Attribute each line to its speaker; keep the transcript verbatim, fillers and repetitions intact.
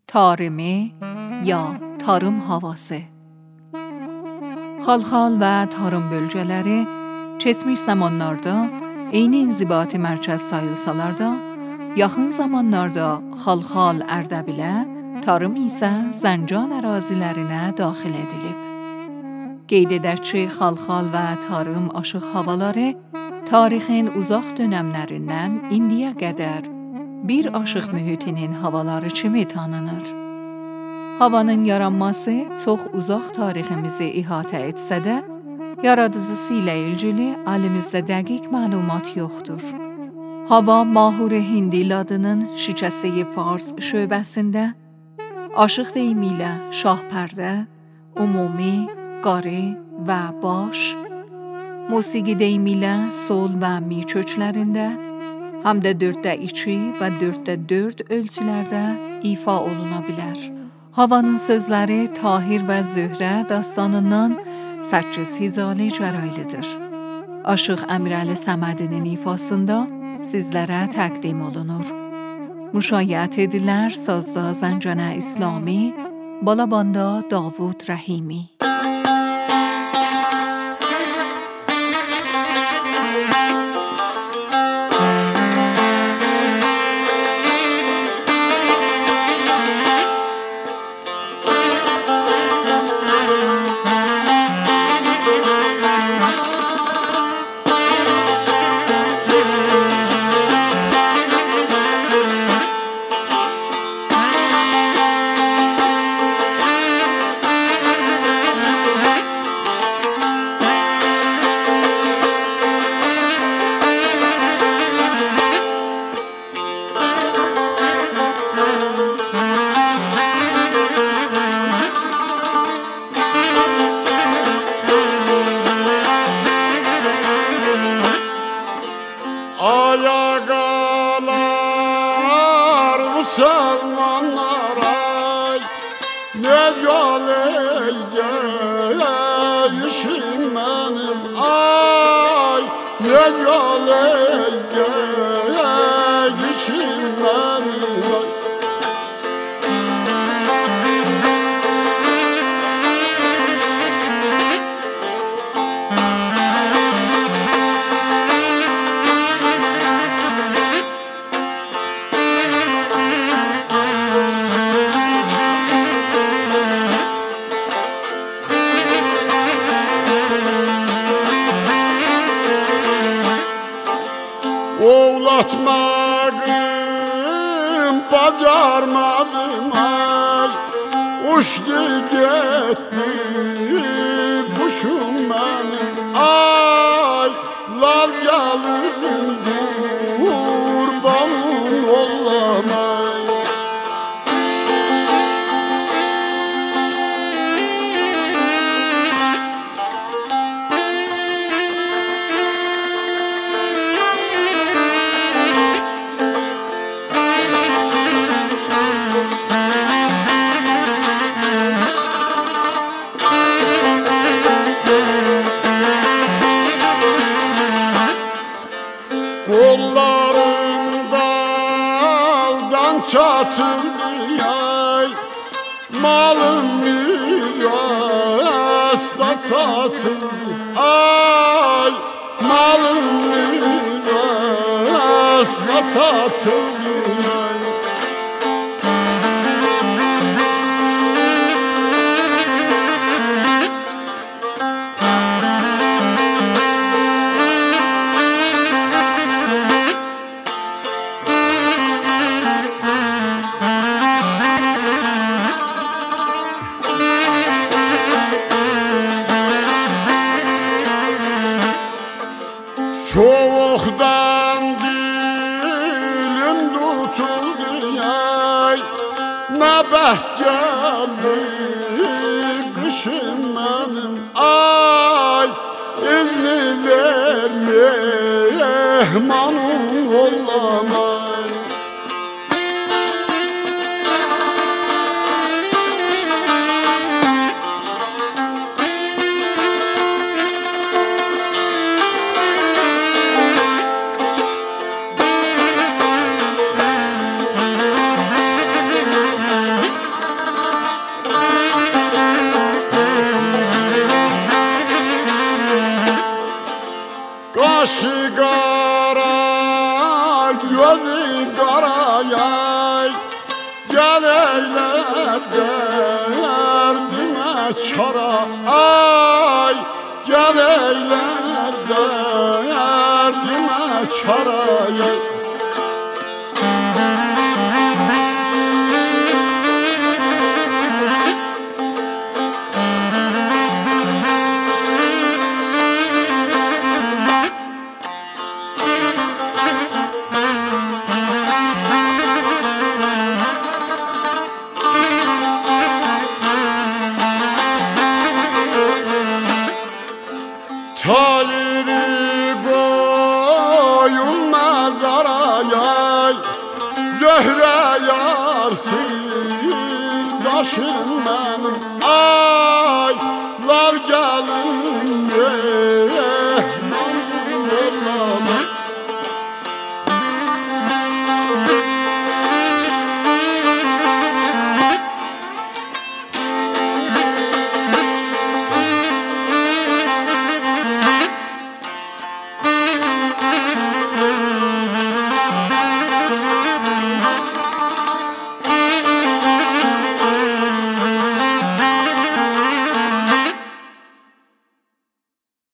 Speaker 1: Tarımi ya tarım havası. Xalxal və tarım bölgələri keçmiş zamanlarda eyni inzibati mərkəz sayılsalar da, yaxın zamanlarda Xalxal Ərdəbilə, tarım isə Zəncan ərazilərinə daxil edilib. Qeyd edək ki, Xalxal və tarım aşıq havaları tarixin uzaq dönəmlərindən indiyə qədər bir aşıq mühitinin havaları kimi tanınır. Havanın yaranması çox uzaq tariximizi ihatə etsə də, yaradıcısı ilə ilgili əlimizdə dəqiq məlumat yoxdur. Hava Mahur-i Hindil adının şikəstəyi Fars şöbəsində, aşıq deyimi ilə şahpərdə, ümumi, qarı və baş, musiqi deyimi ilə sol və mi köklərində, həm də dörddə iki və dörddə dörd ölçülərdə ifa oluna bilər. Havanın sözləri Tahir və Zöhrə dastanından səkkiz hizalı cəraylıdır. Aşıq Əmirəli Səmədinin ifasında sizlərə təqdim olunur. Müşayiət edilər sazda Zəncana İslami, balabanda Davud Rəhimi.
Speaker 2: Ayagalar Müslümanlar ay, ne galeyeceğişim benim ay, ne galeyeceğişim benim ay. Oğlatmadım, bacarmadım ay, uçtu gitti kuşum benim ay, lal gelin kurbanım olamay. Kollarım daldan çatıldı ay, malım mirasta satıldı ay, malım mirasta satıldı ay. Soğuktan dilim tutuldu ay, nöbət geldi kışım benim ay, izni ver mehmanım olamay. gel eyle derdime çara. Ay gel eyle derdime çara. Tayri koyun mezaraya, Zöhre yar sirdaşım benim. Ay lar gelin